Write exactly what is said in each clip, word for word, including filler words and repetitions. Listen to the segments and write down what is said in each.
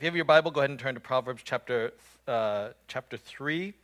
you have your Bible, go ahead and turn to Proverbs chapter uh, chapter three.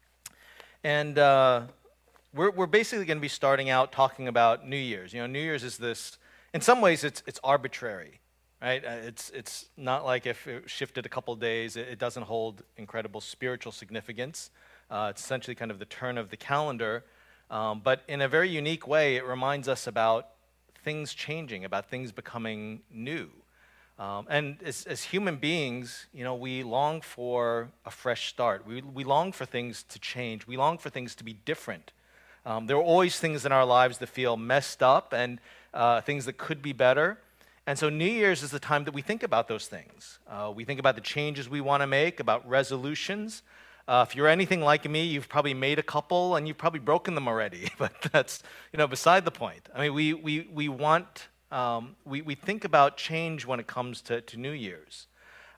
And uh, we're, we're basically going to be starting out talking about New Year's. You know, New Year's is this, in some ways it's it's arbitrary, right? Uh, It's it's not like if it shifted a couple of days, it, it doesn't hold incredible spiritual significance. Uh, it's essentially kind of the turn of the calendar. Um, but in a very unique way, it reminds us about things changing, about things becoming new. Um, and as, as human beings, you know, we long for a fresh start. We, we long for things to change. We long for things to be different. Um, there are always things in our lives that feel messed up and uh, things that could be better. And so New Year's is the time that we think about those things. Uh, we think about the changes we want to make, about resolutions. Uh, if you're anything like me, you've probably made a couple and you've probably broken them already. But that's, you know, beside the point. I mean, we we we want. Um, we, we think about change when it comes to, to New Year's.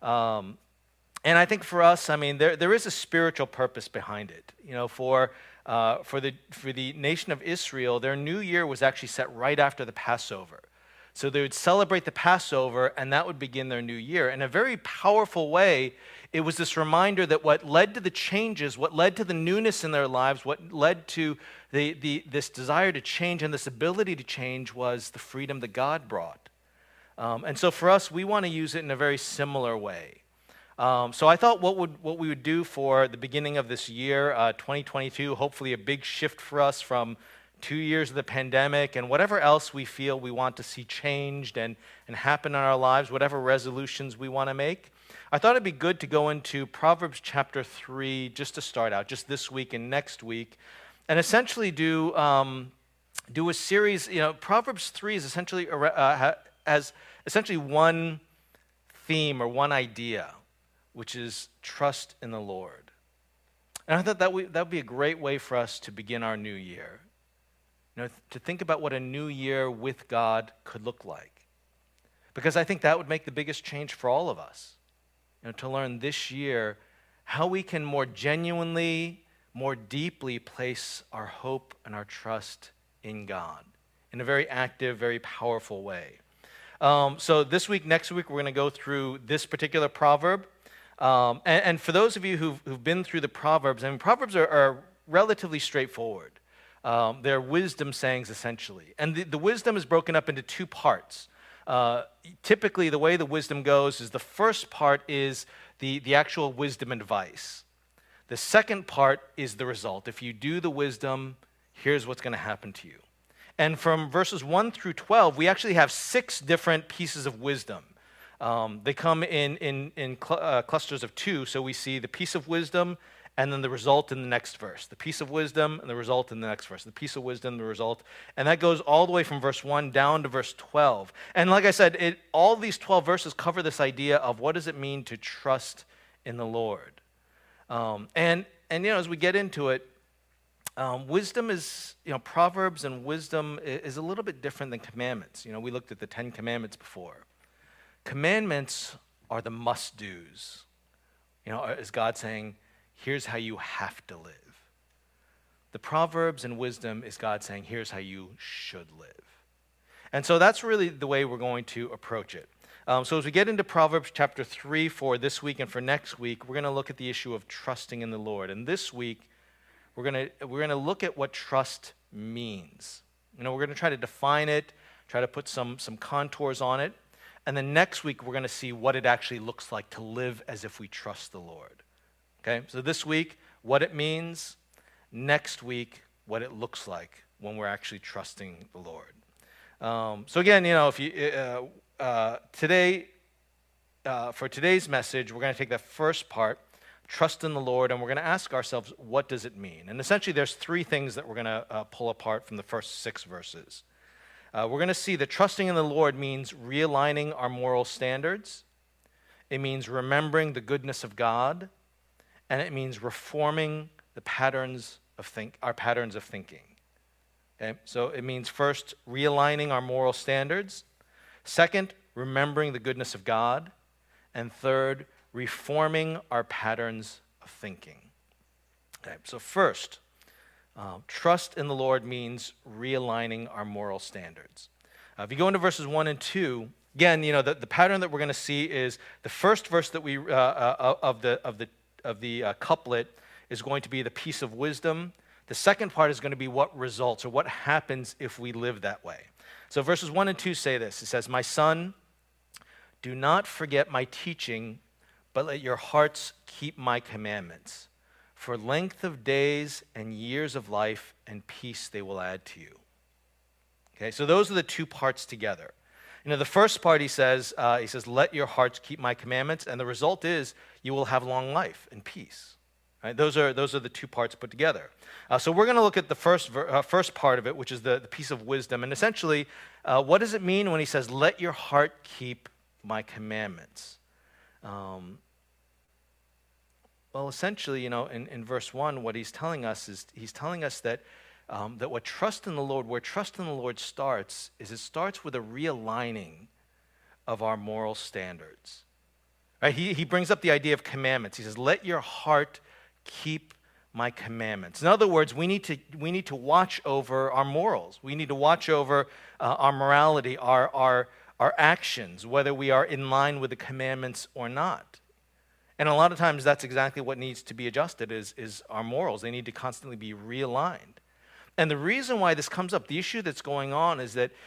Um, and I think for us, I mean, there, there is a spiritual purpose behind it. You know, for, uh, for, the, for the nation of Israel, their New Year was actually set right after the Passover. So they would celebrate the Passover, and that would begin their new year. In a very powerful way, it was this reminder that what led to the changes, what led to the newness in their lives, what led to the, the, this desire to change and this ability to change was the freedom that God brought. Um, and so for us, we want to use it in a very similar way. Um, so I thought what, would, what we would do for the beginning of this year, uh, twenty twenty-two, hopefully a big shift for us from two years of the pandemic and whatever else we feel we want to see changed and, and happen in our lives, whatever resolutions we want to make. I thought it'd be good to go into Proverbs chapter three just to start out, just this week and next week, and essentially do um, do a series. You know, Proverbs three is essentially uh, has essentially one theme or one idea, which is trust in the Lord. And I thought that we, that would be a great way for us to begin our new year. You know, to think about what a new year with God could look like. Because I think that would make the biggest change for all of us. You know, to learn this year how we can more genuinely, more deeply place our hope and our trust in God in a very active, very powerful way. Um, so this week, next week, we're going to go through this particular proverb. Um, and, and for those of you who've, who've been through the Proverbs, I mean, Proverbs are, are relatively straightforward. Um, they're wisdom sayings, essentially. And the, the wisdom is broken up into two parts. Uh, typically, the way the wisdom goes is the first part is the, the actual wisdom advice. The second part is the result. If you do the wisdom, here's what's going to happen to you. And from verses one through twelve, we actually have six different pieces of wisdom. Um, they come in, in, in cl- uh, clusters of two, so we see the piece of wisdom, and then the result in the next verse. The piece of wisdom and the result in the next verse. The piece of wisdom, the result. And that goes all the way from verse one down to verse twelve. And like I said, it, all these twelve verses cover this idea of what does it mean to trust in the Lord. Um, and, and, you know, as we get into it, um, wisdom is, you know, Proverbs and wisdom is a little bit different than commandments. You know, we looked at the Ten Commandments before. Commandments are the must-dos. You know, is God saying, here's how you have to live. The Proverbs and wisdom is God saying, here's how you should live. And so that's really the way we're going to approach it. Um, so as we get into Proverbs chapter three for this week and for next week, we're going to look at the issue of trusting in the Lord. And this week, we're going to we're going to look at what trust means. You know, we're going to try to define it, try to put some some contours on it. And then next week, we're going to see what it actually looks like to live as if we trust the Lord. Okay, so this week, what it means. Next week, what it looks like when we're actually trusting the Lord. Um, so again, you know, if you uh, uh, today, uh, for today's message, we're going to take that first part, trust in the Lord, and we're going to ask ourselves, what does it mean? And essentially, there's three things that we're going to uh, pull apart from the first six verses. Uh, we're going to see that trusting in the Lord means realigning our moral standards. It means remembering the goodness of God. And it means reforming the patterns of think, our patterns of thinking. Okay? So it means first, realigning our moral standards. Second, remembering the goodness of God. And third, reforming our patterns of thinking. Okay, so first, uh, trust in the Lord means realigning our moral standards. Uh, if you go into verses one and two, Again, you know, the, the pattern that we're going to see is the first verse that we uh, uh, of the of the of the uh, couplet is going to be the piece of wisdom. The second part is going to be what results or what happens if we live that way. So verses one and two say this. It says, "My son, do not forget my teaching, but let your hearts keep my commandments. For length of days and years of life and peace they will add to you." Okay, so those are the two parts together. You know, the first part he says, uh, he says, "Let your hearts keep my commandments," and the result is you will have long life and peace. Right? Those are those are the two parts put together. Uh, so we're going to look at the first ver- uh, first part of it, which is the, the piece of wisdom, and essentially, uh, what does it mean when he says, "Let your heart keep my commandments"? Um, well, essentially, you know, in, in verse one, what he's telling us is he's telling us that. Um, that what trust in the Lord, where trust in the Lord starts, is it starts with a realigning of our moral standards. Right? He, he brings up the idea of commandments. He says, "Let your heart keep my commandments." In other words, we need to, we need to watch over our morals. We need to watch over uh, our morality, our, our, our actions, whether we are in line with the commandments or not. And a lot of times that's exactly what needs to be adjusted is, is our morals. They need to constantly be realigned. And the reason why this comes up, the issue that's going on is that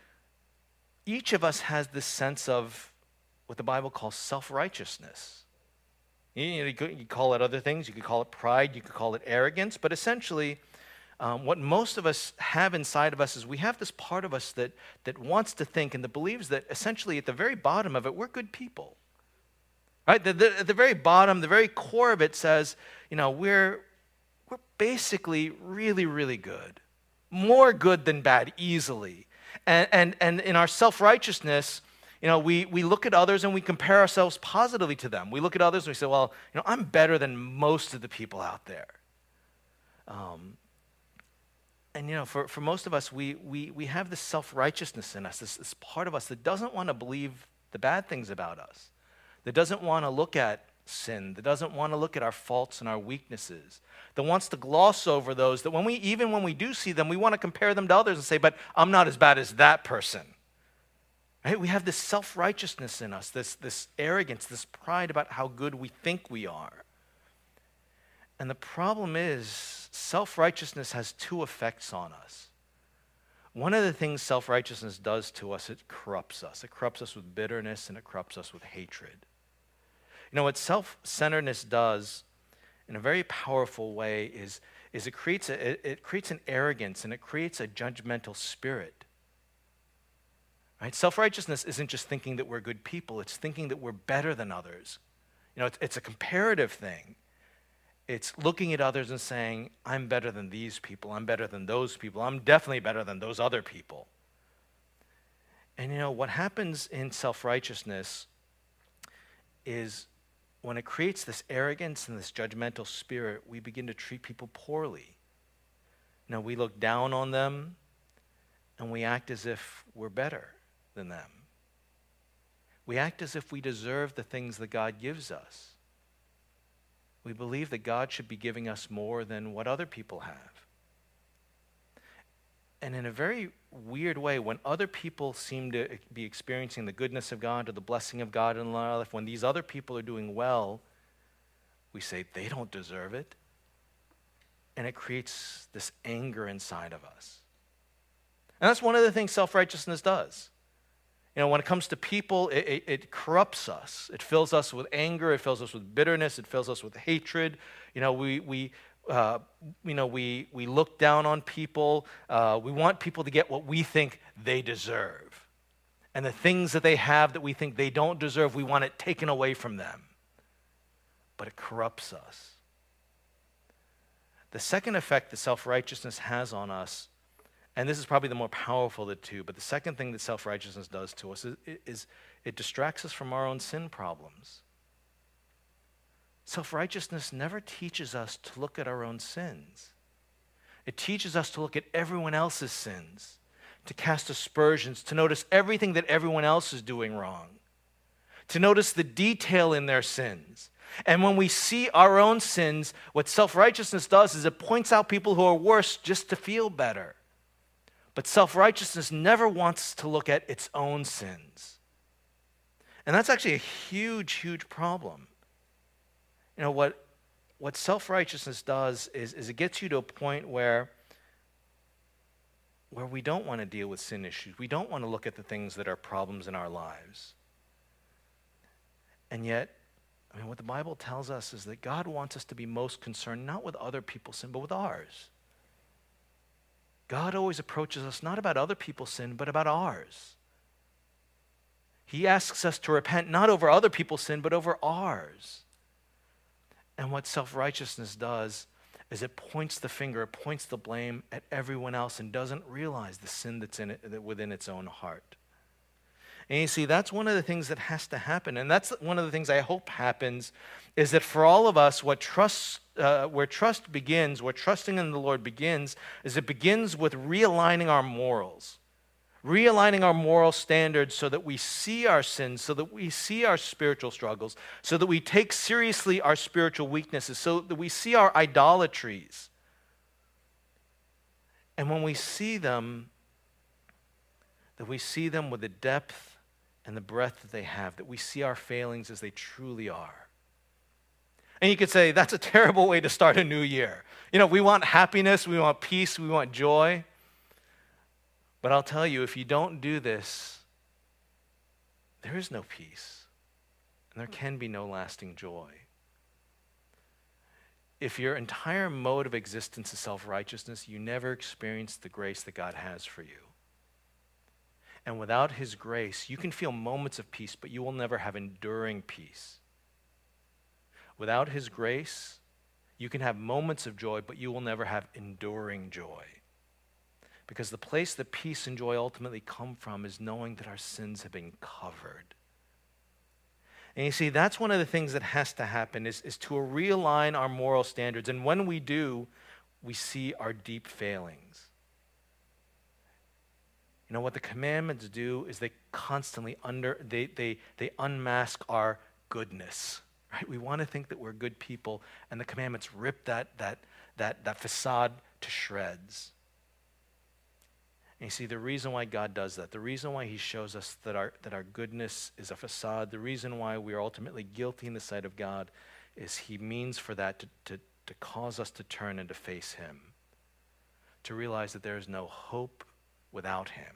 each of us has this sense of what the Bible calls self-righteousness. You know, you could you call it other things. You could call it pride. You could call it arrogance. But essentially, um, what most of us have inside of us is we have this part of us that, that wants to think and that believes that essentially at the very bottom of it, we're good people. Right? The, the, at the very bottom, the very core of it says, you know, we're... We're basically really, really good. More good than bad, easily. And, and, and in our self-righteousness, you know, we, we look at others and we compare ourselves positively to them. We look at others and we say, well, you know, I'm better than most of the people out there. Um, and, you know, for, for most of us, we, we, we have this self-righteousness in us, this, this part of us that doesn't want to believe the bad things about us, that doesn't want to look at sin, that doesn't want to look at our faults and our weaknesses, that wants to gloss over those, that when we, even when we do see them, we want to compare them to others and say, but I'm not as bad as that person. Right? We have this self-righteousness in us, this, this arrogance, this pride about how good we think we are. And the problem is, self-righteousness has two effects on us. One of the things self-righteousness does to us, it corrupts us. It corrupts us with bitterness and it corrupts us with hatred. You know, what self-centeredness does in a very powerful way is, is it, creates a, it, it creates an arrogance and it creates a judgmental spirit. Right? Self-righteousness isn't just thinking that we're good people. It's thinking that we're better than others. You know, it's, it's a comparative thing. It's looking at others and saying, I'm better than these people. I'm better than those people. I'm definitely better than those other people. And, you know, what happens in self-righteousness is when it creates this arrogance and this judgmental spirit, we begin to treat people poorly. You know, we look down on them and we act as if we're better than them. We act as if we deserve the things that God gives us. We believe that God should be giving us more than what other people have. And in a very weird way, when other people seem to be experiencing the goodness of God or the blessing of God in their life, when these other people are doing well, we say they don't deserve it. And it creates this anger inside of us. And that's one of the things self-righteousness does. You know, when it comes to people, it, it, it corrupts us. It fills us with anger. It fills us with bitterness. It fills us with hatred. You know, we... we Uh, you know, we, we look down on people. Uh, we want people to get what we think they deserve. And the things that they have that we think they don't deserve, we want it taken away from them. But it corrupts us. The second effect that self-righteousness has on us, and this is probably the more powerful of the two, but the second thing that self-righteousness does to us is, is it distracts us from our own sin problems. Self-righteousness never teaches us to look at our own sins. It teaches us to look at everyone else's sins, to cast aspersions, to notice everything that everyone else is doing wrong, to notice the detail in their sins. And when we see our own sins, what self-righteousness does is it points out people who are worse just to feel better. But self-righteousness never wants to look at its own sins. And that's actually a huge, huge problem. You know, what, what self-righteousness does is, is it gets you to a point where, where we don't want to deal with sin issues. We don't want to look at the things that are problems in our lives. And yet, I mean, what the Bible tells us is that God wants us to be most concerned not with other people's sin, but with ours. God always approaches us not about other people's sin, but about ours. He asks us to repent not over other people's sin, but over ours. And what self-righteousness does is it points the finger, it points the blame at everyone else and doesn't realize the sin that's in it, within its own heart. And you see, that's one of the things that has to happen. And that's one of the things I hope happens, is that for all of us, what trust, uh, where trust begins, where trusting in the Lord begins, is it begins with realigning our morals. Realigning our moral standards so that we see our sins, so that we see our spiritual struggles, so that we take seriously our spiritual weaknesses, so that we see our idolatries. And when we see them, that we see them with the depth and the breadth that they have, that we see our failings as they truly are. And you could say, that's a terrible way to start a new year. You know, we want happiness, we want peace, we want joy. But I'll tell you, if you don't do this, there is no peace, and there can be no lasting joy. If your entire mode of existence is self-righteousness, you never experience the grace that God has for you. And without his grace, you can feel moments of peace, but you will never have enduring peace. Without his grace, you can have moments of joy, but you will never have enduring joy. Because the place that peace and joy ultimately come from is knowing that our sins have been covered. And you see, that's one of the things that has to happen, is, is to realign our moral standards. And when we do, we see our deep failings. You know, what the commandments do is they constantly under, they, they, they unmask our goodness, right? We want to think that we're good people, and the commandments rip that, that, that, that facade to shreds. And you see, the reason why God does that, the reason why he shows us that our, that our goodness is a facade, the reason why we are ultimately guilty in the sight of God, is he means for that to, to, to cause us to turn and to face him, to realize that there is no hope without him.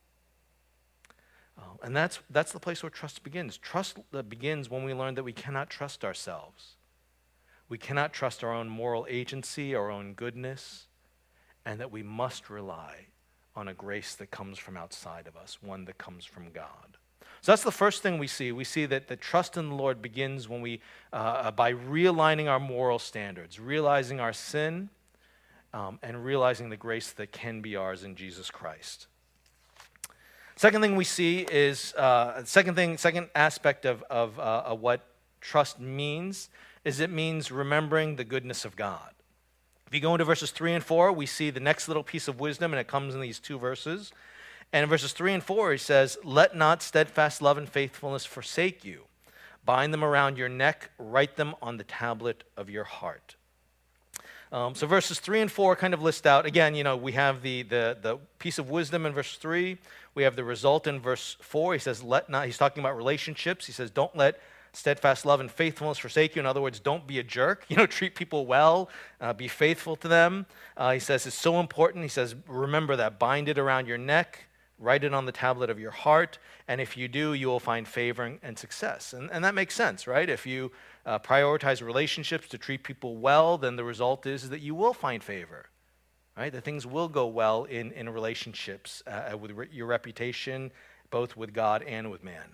Uh, and that's, that's the place where trust begins. Trust uh, begins when we learn that we cannot trust ourselves. We cannot trust our own moral agency, our own goodness, and that we must rely on a grace that comes from outside of us, one that comes from God. So that's the first thing we see. We see that the trust in the Lord begins when we, uh, by realigning our moral standards, realizing our sin, um, and realizing the grace that can be ours in Jesus Christ. Second thing we see is, uh, second thing, second aspect of, of, uh, of what trust means is it means remembering the goodness of God. If you go into verses three and four, we see the next little piece of wisdom, and it comes in these two verses. And in verses three and four, he says, "Let not steadfast love and faithfulness forsake you. Bind them around your neck, write them on the tablet of your heart." Um, so verses three and four kind of list out, again, you know, we have the, the, the piece of wisdom in verse three. We have the result in verse four. He says, let not, he's talking about relationships. He says, don't let steadfast love and faithfulness forsake you. In other words, don't be a jerk. You know, treat people well. Uh, be faithful to them. Uh, he says it's so important. He says, remember that. Bind it around your neck. Write it on the tablet of your heart. And if you do, you will find favor and success. And, and that makes sense, right? If you uh, prioritize relationships to treat people well, then the result is that you will find favor, right? That things will go well in, in relationships uh, with re- your reputation, both with God and with man.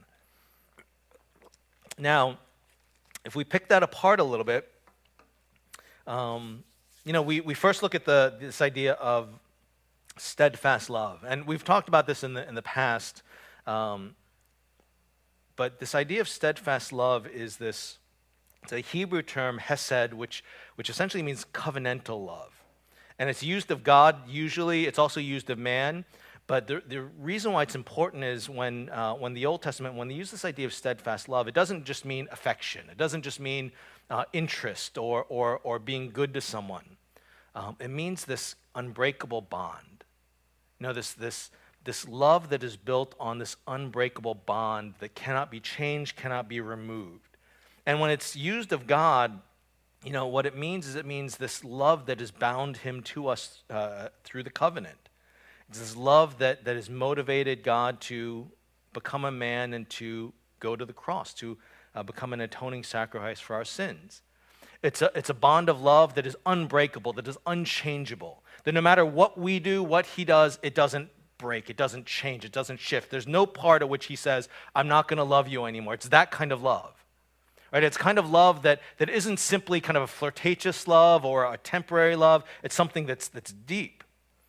Now, if we pick that apart a little bit, um, you know, we, we first look at the this idea of steadfast love. And we've talked about this in the in the past. Um, but this idea of steadfast love is this, it's a Hebrew term, hesed, which, which essentially means covenantal love. And it's used of God usually. It's also used of man. But the, the reason why it's important is when, uh, when the Old Testament, when they use this idea of steadfast love, it doesn't just mean affection. It doesn't just mean uh, interest or, or, or being good to someone. Um, it means this unbreakable bond. You know, this, this, this love that is built on this unbreakable bond that cannot be changed, cannot be removed. And when it's used of God, you know, what it means is it means this love that has bound him to us uh, through the covenant. It's this love that, that has motivated God to become a man and to go to the cross, to uh, become an atoning sacrifice for our sins. It's a, it's a bond of love that is unbreakable, that is unchangeable, that no matter what we do, what he does, it doesn't break, it doesn't change, it doesn't shift. There's no part at which he says, I'm not going to love you anymore. It's that kind of love. Right? It's kind of love that, that isn't simply kind of a flirtatious love or a temporary love. It's something that's, that's deep.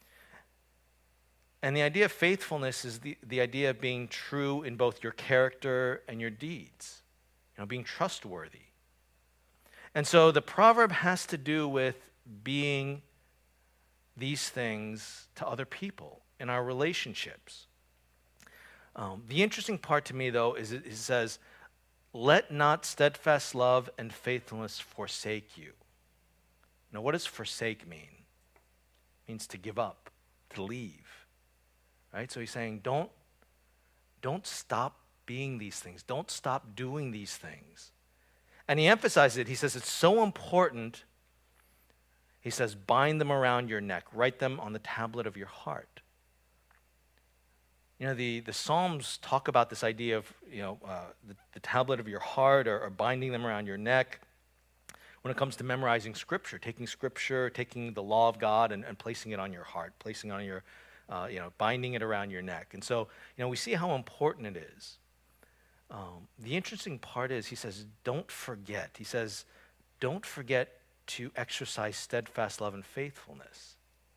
And the idea of faithfulness is the, the idea of being true in both your character and your deeds, you know, being trustworthy. And so the proverb has to do with being these things to other people in our relationships. Um, the interesting part to me, though, is it, it says, let not steadfast love and faithfulness forsake you. Now, what does forsake mean? It means to give up, to leave. Right? So he's saying, don't, don't stop being these things. Don't stop doing these things. And he emphasizes it. He says it's so important. He says, bind them around your neck. Write them on the tablet of your heart. You know, the, the Psalms talk about this idea of, you know, uh, the, the tablet of your heart or, or binding them around your neck. When it comes to memorizing Scripture, taking Scripture, taking the law of God and, and placing it on your heart, placing it on your, uh, you know, binding it around your neck. And so, you know, we see how important it is. Um, the interesting part is he says, don't forget. He says, don't forget to exercise steadfast love and faithfulness.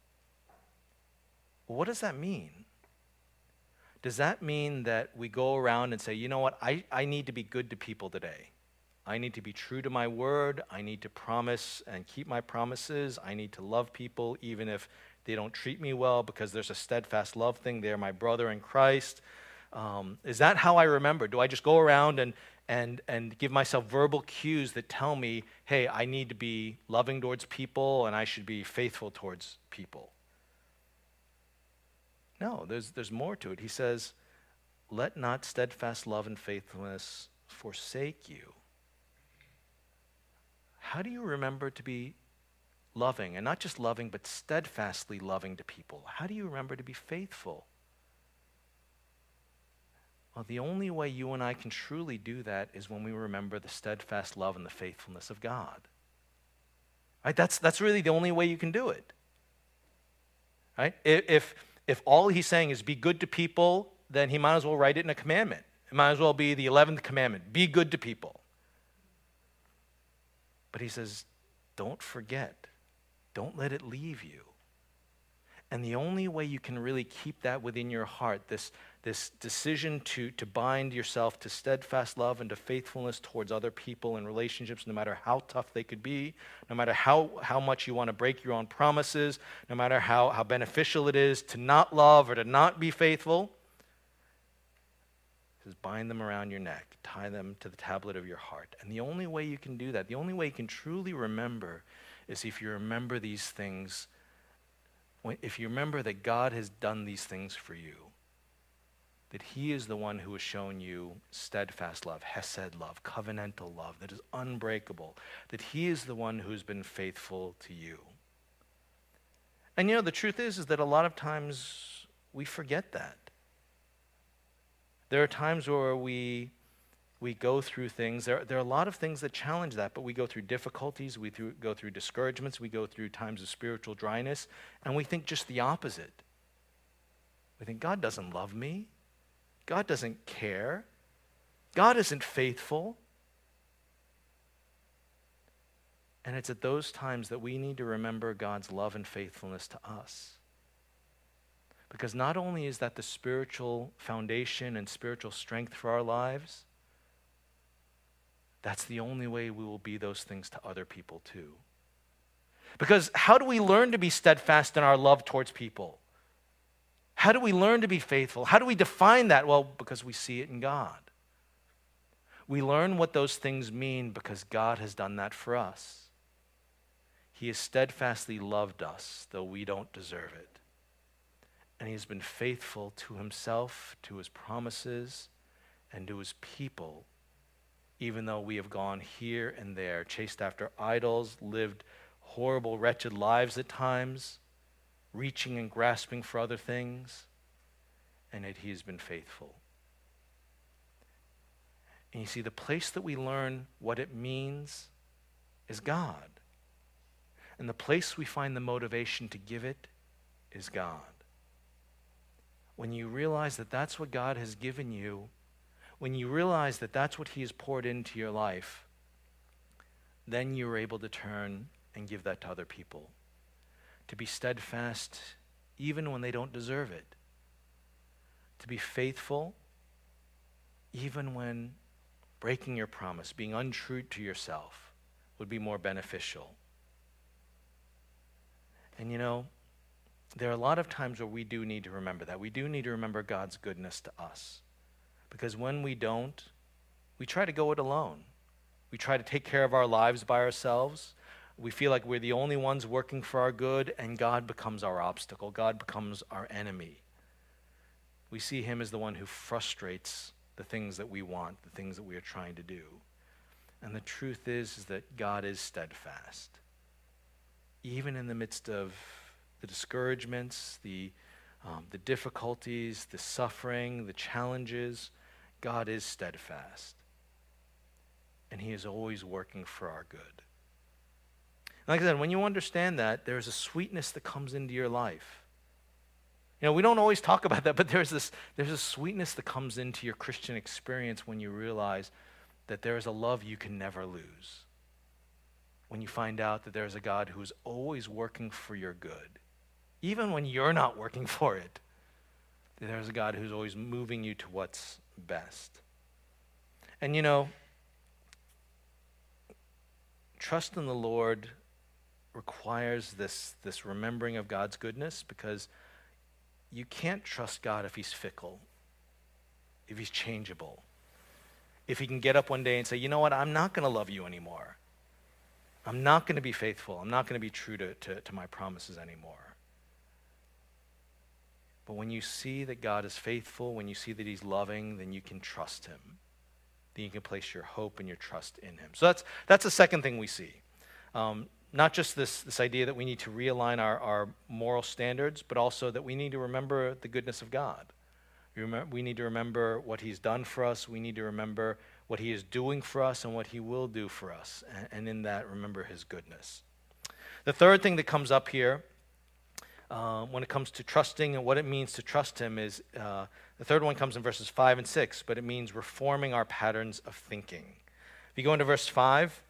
Well, what does that mean? Does that mean that we go around and say, you know what, I, I need to be good to people today. I need to be true to my word. I need to promise and keep my promises. I need to love people even if they don't treat me well because there's a steadfast love thing. They're my brother in Christ. Um, is that how I remember? Do I just go around and, and, and give myself verbal cues that tell me, hey, I need to be loving towards people and I should be faithful towards people? No, there's, there's more to it. He says, let not steadfast love and faithfulness forsake you. How do you remember to be loving, and not just loving, but steadfastly loving to people? How do you remember to be faithful? Well, the only way you and I can truly do that is when we remember the steadfast love and the faithfulness of God. Right? That's, that's really the only way you can do it. Right? If, if all he's saying is be good to people, then he might as well write it in a commandment. It might as well be the eleventh commandment, be good to people. But he says, don't forget. Don't let it leave you. And the only way you can really keep that within your heart, this, this decision to, to bind yourself to steadfast love and to faithfulness towards other people and relationships, no matter how tough they could be, no matter how, how much you want to break your own promises, no matter how, how beneficial it is to not love or to not be faithful, he says, bind them around your neck, tie them to the tablet of your heart. And the only way you can do that, the only way you can truly remember is if you remember these things. If you remember that God has done these things for you, that he is the one who has shown you steadfast love, hesed love, covenantal love that is unbreakable, that he is the one who's been faithful to you. And you know, the truth is, is that a lot of times we forget that. There are times where we We go through things. There, there are a lot of things that challenge that, but we go through difficulties, we through, go through discouragements, we go through times of spiritual dryness, and we think just the opposite. We think, God doesn't love me. God doesn't care. God isn't faithful. And it's at those times that we need to remember God's love and faithfulness to us. Because not only is that the spiritual foundation and spiritual strength for our lives, that's the only way we will be those things to other people too. Because how do we learn to be steadfast in our love towards people? How do we learn to be faithful? How do we define that? Well, because we see it in God. We learn what those things mean because God has done that for us. He has steadfastly loved us, though we don't deserve it. And he has been faithful to himself, to his promises, and to his people, even though we have gone here and there, chased after idols, lived horrible, wretched lives at times, reaching and grasping for other things, and yet he has been faithful. And you see, the place that we learn what it means is God. And the place we find the motivation to give it is God. When you realize that that's what God has given you, when you realize that that's what he has poured into your life, then you're able to turn and give that to other people. To be steadfast even when they don't deserve it. To be faithful even when breaking your promise, being untrue to yourself would be more beneficial. And you know, there are a lot of times where we do need to remember that. We do need to remember God's goodness to us. Because when we don't, we try to go it alone. We try to take care of our lives by ourselves. We feel like we're the only ones working for our good, and God becomes our obstacle. God becomes our enemy. We see him as the one who frustrates the things that we want, the things that we are trying to do. And the truth is, is that God is steadfast. Even in the midst of the discouragements, the, um, the difficulties, the suffering, the challenges, God is steadfast. And he is always working for our good. Like I said, when you understand that, there's a sweetness that comes into your life. You know, we don't always talk about that, but there's this there's a sweetness that comes into your Christian experience when you realize that there is a love you can never lose. When you find out that there's a God who is always working for your good, even when you're not working for it, that there's a God who's always moving you to what's best. And you know, trust in the Lord requires this, this remembering of God's goodness, because you can't trust God if he's fickle, if he's changeable, if he can get up one day and say, you know what, I'm not going to love you anymore. I'm not going to be faithful. I'm not going to be true to, to, to my promises anymore. But when you see that God is faithful, when you see that he's loving, then you can trust him. Then you can place your hope and your trust in him. So that's that's the second thing we see. Um, not just this, this idea that we need to realign our, our moral standards, but also that we need to remember the goodness of God. We, remember, we need to remember what he's done for us. We need to remember what he is doing for us and what he will do for us. And, and in that, remember his goodness. The third thing that comes up here uh, when it comes to trusting and what it means to trust him is, uh, the third one comes in verses five and six, but it means reforming our patterns of thinking. If you go into verse five,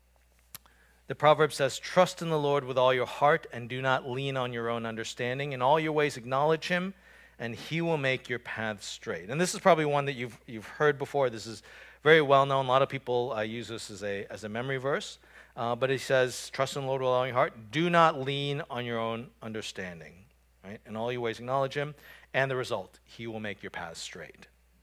the proverb says, trust in the Lord with all your heart and do not lean on your own understanding. In all your ways acknowledge him, and he will make your paths straight. And this is probably one that you've you've heard before. This is very well known. A lot of people uh, use this as a as a memory verse. Uh, but he says, trust in the Lord with all your heart. Do not lean on your own understanding. Right? In all your ways acknowledge him, and the result, he will make your paths straight.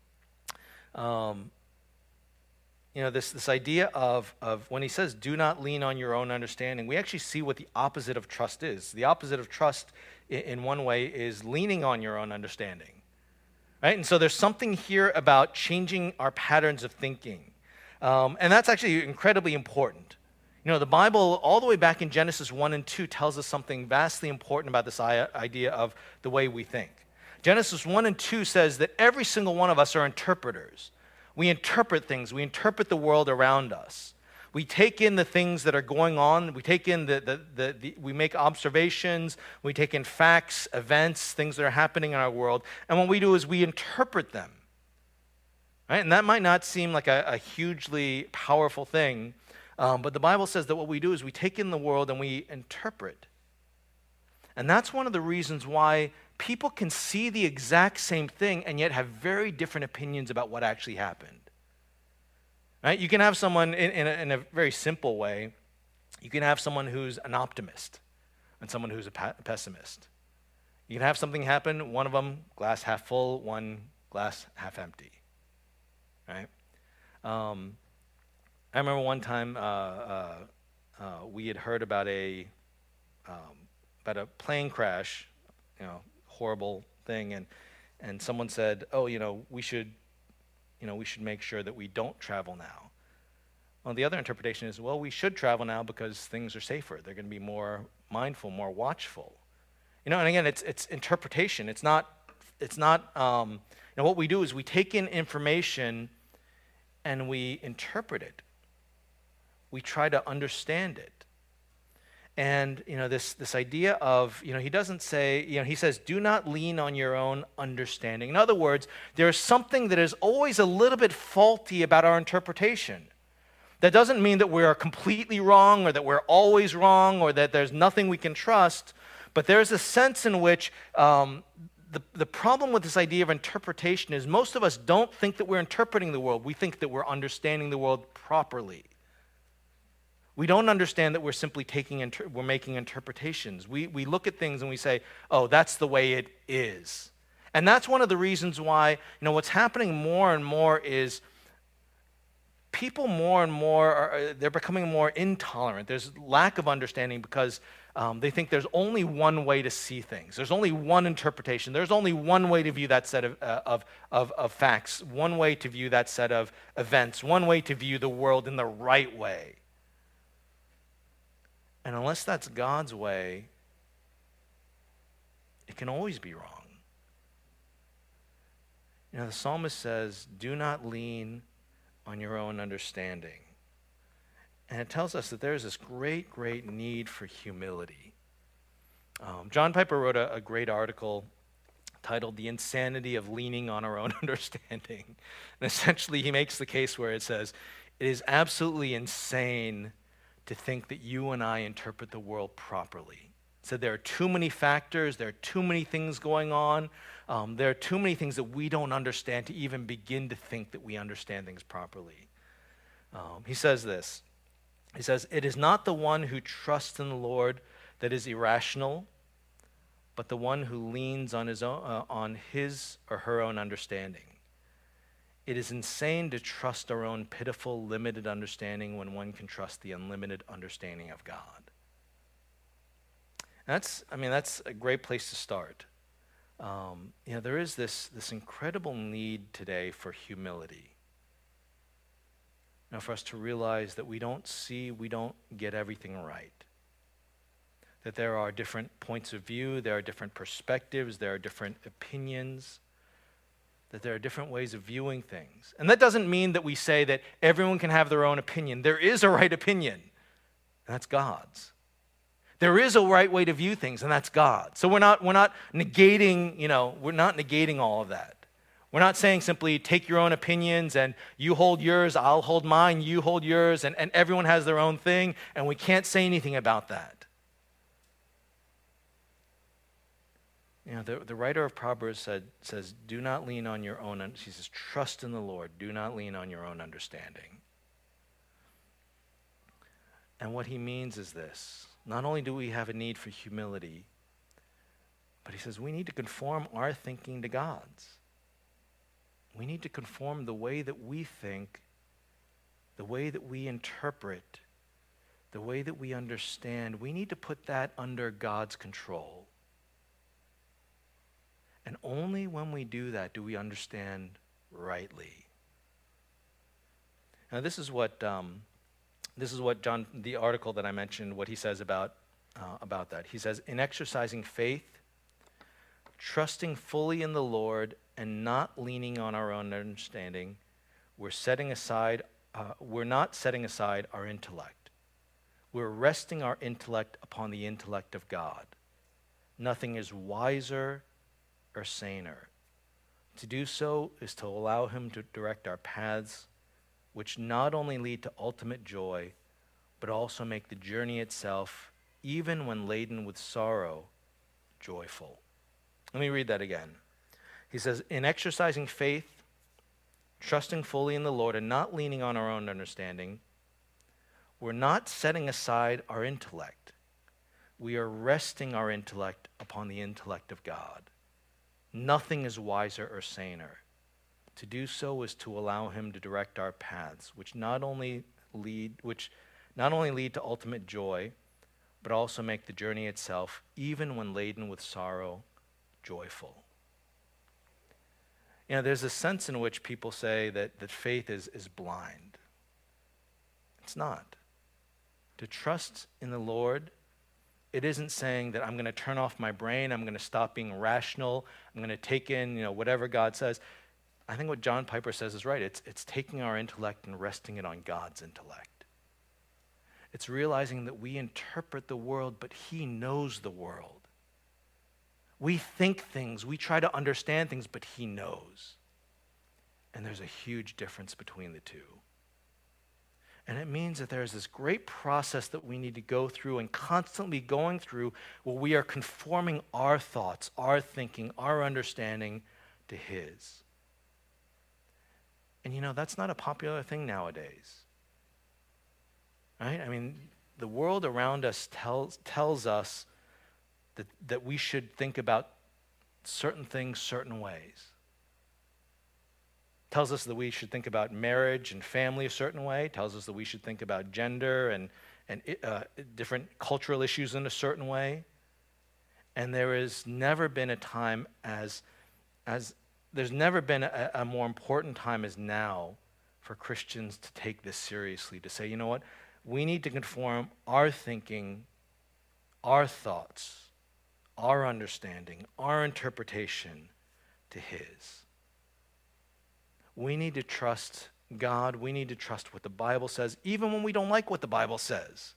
Um, You know, this, this idea of, of when he says, do not lean on your own understanding, we actually see what the opposite of trust is. The opposite of trust, in, in one way, is leaning on your own understanding. Right? And so there's something here about changing our patterns of thinking. Um, and that's actually incredibly important. You know, the Bible, all the way back in Genesis one and two, tells us something vastly important about this idea of the way we think. Genesis one and two says that every single one of us are interpreters. We interpret things. We interpret the world around us. We take in the things that are going on. We take in the, the, the, the, we make observations. We take in facts, events, things that are happening in our world. And what we do is we interpret them. Right? And that might not seem like a, a hugely powerful thing, um, but the Bible says that what we do is we take in the world and we interpret. And that's one of the reasons why people can see the exact same thing and yet have very different opinions about what actually happened. Right? You can have someone, in, in, a, in a very simple way, you can have someone who's an optimist and someone who's a pa- pessimist. You can have something happen, one of them glass half full, one glass half empty. Right? Um, I remember one time uh, uh, uh, we had heard about a um, about a plane crash, you know, horrible thing, and and someone said, "Oh, you know, we should, you know, we should make sure that we don't travel now." Well, the other interpretation is, well, we should travel now because things are safer. They're going to be more mindful, more watchful. You know, and again, it's it's interpretation. It's not it's not. Um, you know, what we do is we take in information and we interpret it. We try to understand it. And, you know, this, this idea of, you know, he doesn't say, you know, he says, do not lean on your own understanding. In other words, there's something that is always a little bit faulty about our interpretation. That doesn't mean that we are completely wrong or that we're always wrong or that there's nothing we can trust, but there's a sense in which um, the, the problem with this idea of interpretation is most of us don't think that we're interpreting the world. We think that we're understanding the world properly. We don't understand that we're simply taking, inter- we're making interpretations. We, we look at things and we say, oh, that's the way it is. And that's one of the reasons why, you know, what's happening more and more is people more and more, are, they're becoming more intolerant. There's lack of understanding because um, they think there's only one way to see things. There's only one interpretation. There's only one way to view that set of, uh, of, of, of facts, one way to view that set of events, one way to view the world in the right way. And unless that's God's way, it can always be wrong. You know, the psalmist says, do not lean on your own understanding. And it tells us that there's this great, great need for humility. Um, John Piper wrote a, a great article titled The Insanity of Leaning on Our Own Understanding. And essentially he makes the case where it says, it is absolutely insane to think that you and I interpret the world properly. So there are too many factors, there are too many things going on, um, there are too many things that we don't understand to even begin to think that we understand things properly. Um, he says this, he says, it is not the one who trusts in the Lord that is irrational, but the one who leans on his own, uh, on his or her own understanding. It is insane to trust our own pitiful, limited understanding when one can trust the unlimited understanding of God. That's, I mean, that's a great place to start. Um, you know, there is this, this incredible need today for humility. You know, for us to realize that we don't see, we don't get everything right. That there are different points of view, there are different perspectives, there are different opinions, that there are different ways of viewing things. And that doesn't mean that we say that everyone can have their own opinion. There is a right opinion, and that's God's. There is a right way to view things, and that's God. So we're not, we're not negating, you know, we're not negating all of that. We're not saying simply take your own opinions and you hold yours, I'll hold mine, you hold yours, and, and everyone has their own thing, and we can't say anything about that. You know, the, the writer of Proverbs said, says, do not lean on your own, she says, trust in the Lord, do not lean on your own understanding. And what he means is this, not only do we have a need for humility, but he says we need to conform our thinking to God's. We need to conform the way that we think, the way that we interpret, the way that we understand, we need to put that under God's control. And only when we do that do we understand rightly. Now, this is what um, this is what John, the article that I mentioned, what he says about uh, about that. He says, in exercising faith, trusting fully in the Lord, and not leaning on our own understanding, we're setting aside. Uh, we're not setting aside our intellect. We're resting our intellect upon the intellect of God. Nothing is wiser or saner. To do so is to allow him to direct our paths, which not only lead to ultimate joy, but also make the journey itself, even when laden with sorrow, joyful. Let me read that again. He says, in exercising faith, trusting fully in the Lord, and not leaning on our own understanding, we're not setting aside our intellect. We are resting our intellect upon the intellect of God. Nothing is wiser or saner. To do so is to allow him to direct our paths, which not only lead, which not only lead to ultimate joy, but also make the journey itself, even when laden with sorrow, joyful. You know, there's a sense in which people say that, that faith is, is blind. It's not. To trust in the Lord, it isn't saying that I'm going to turn off my brain, I'm going to stop being rational, I'm going to take in, you know, whatever God says. I think what John Piper says is right. It's, it's taking our intellect and resting it on God's intellect. It's realizing that we interpret the world, but he knows the world. We think things, we try to understand things, but he knows. And there's a huge difference between the two. And it means that there's this great process that we need to go through and constantly going through where we are conforming our thoughts, our thinking, our understanding to his. And you know, that's not a popular thing nowadays. Right? I mean, the world around us tells, tells us that, that we should think about certain things certain ways. Tells us that we should think about marriage and family a certain way. Tells us that we should think about gender and, and uh, different cultural issues in a certain way. And there has never been a time as, as there's never been a, a more important time as now for Christians to take this seriously, to say, you know what, we need to conform our thinking, our thoughts, our understanding, our interpretation to his. We need to trust God. We need to trust what the Bible says, even when we don't like what the Bible says.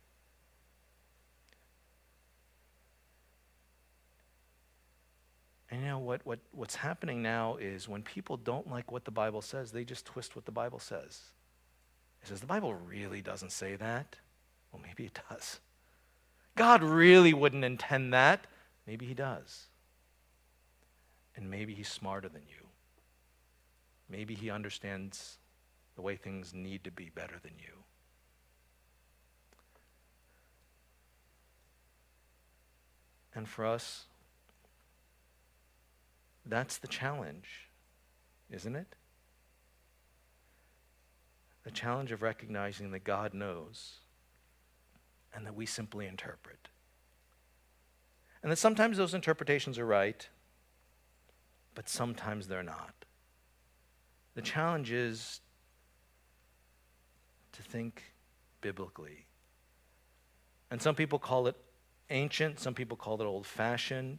And you know what, what what's happening now is when people don't like what the Bible says, they just twist what the Bible says. It says, the Bible really doesn't say that. Well, maybe it does. God really wouldn't intend that. Maybe he does. And maybe he's smarter than you. Maybe he understands the way things need to be better than you. And for us, that's the challenge, isn't it? The challenge of recognizing that God knows and that we simply interpret. And that sometimes those interpretations are right, but sometimes they're not. The challenge is to think biblically. And some people call it ancient, some people call it old-fashioned.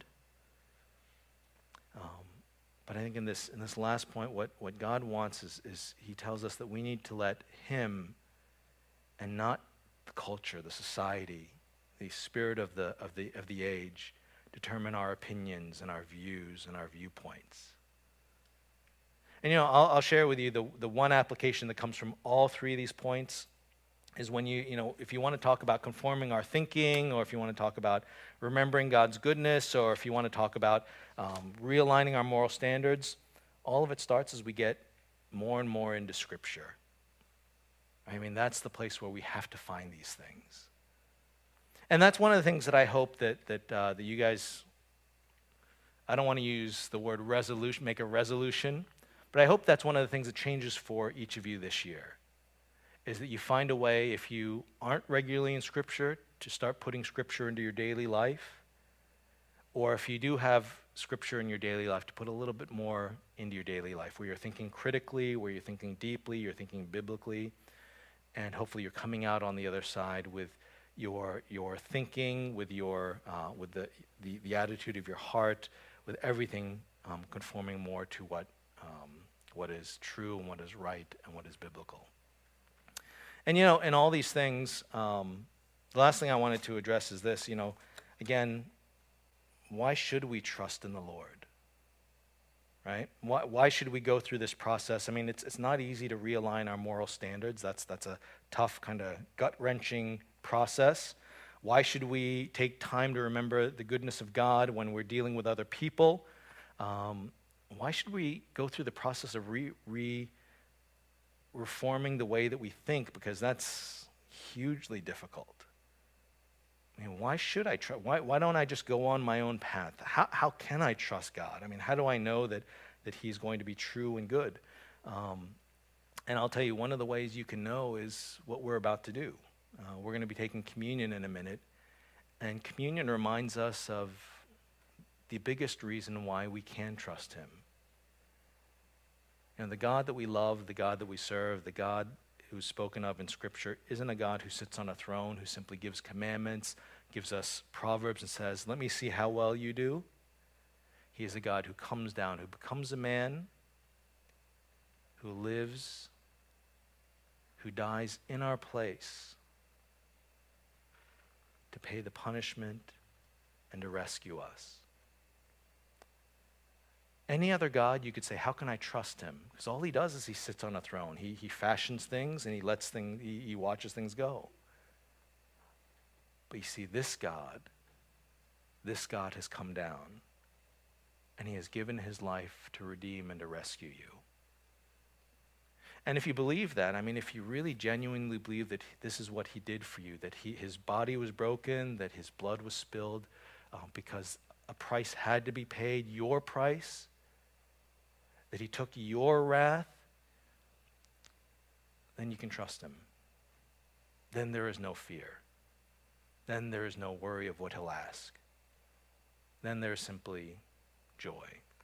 Um, but I think in this in this last point, what, what God wants is, is he tells us that we need to let him and not the culture, the society, the spirit of the of the of the age determine our opinions and our views and our viewpoints. And you know, I'll, I'll share with you the, the one application that comes from all three of these points is when you, you know, if you want to talk about conforming our thinking, or if you want to talk about remembering God's goodness, or if you want to talk about um, realigning our moral standards, all of it starts as we get more and more into Scripture. I mean, that's the place where we have to find these things. And that's one of the things that I hope that, that, uh, that you guys, I don't want to use the word resolution, make a resolution, but I hope that's one of the things that changes for each of you this year, is that you find a way, if you aren't regularly in Scripture, to start putting Scripture into your daily life, or if you do have Scripture in your daily life, to put a little bit more into your daily life, where you're thinking critically, where you're thinking deeply, you're thinking biblically, and hopefully you're coming out on the other side with your your thinking, with your uh, with the, the the attitude of your heart, with everything um, conforming more to what um, what is true and what is right and what is biblical. And you know, in all these things, um, the last thing I wanted to address is this. You know, again, why should we trust in the Lord? Right? Why, why should we go through this process? I mean, it's it's not easy to realign our moral standards. That's that's a tough, kind of gut-wrenching process. Why should we take time to remember the goodness of God when we're dealing with other people? Um, why should we go through the process of re, re reforming the way that we think? Because that's hugely difficult. I mean, why should I trust? Why, why don't I just go on my own path? How, how can I trust God? I mean, how do I know that, that he's going to be true and good? Um, and I'll tell you, one of the ways you can know is what we're about to do. Uh, we're going to be taking communion in a minute. And communion reminds us of the biggest reason why we can trust him. You know, the God that we love, the God that we serve, the God who's spoken of in Scripture isn't a God who sits on a throne, who simply gives commandments, gives us proverbs and says, let me see how well you do. He is a God who comes down, who becomes a man, who lives, who dies in our place to pay the punishment and to rescue us. Any other God, you could say, how can I trust him? Because all he does is he sits on a throne. He, he fashions things and he lets things, he, he watches things go. But you see, this God, this God has come down and he has given his life to redeem and to rescue you. And if you believe that, I mean, if you really genuinely believe that this is what he did for you, that he, his body was broken, that his blood was spilled uh, because a price had to be paid, your price, that he took your wrath, then you can trust him. Then there is no fear. Then there is no worry of what he'll ask. Then there is simply joy.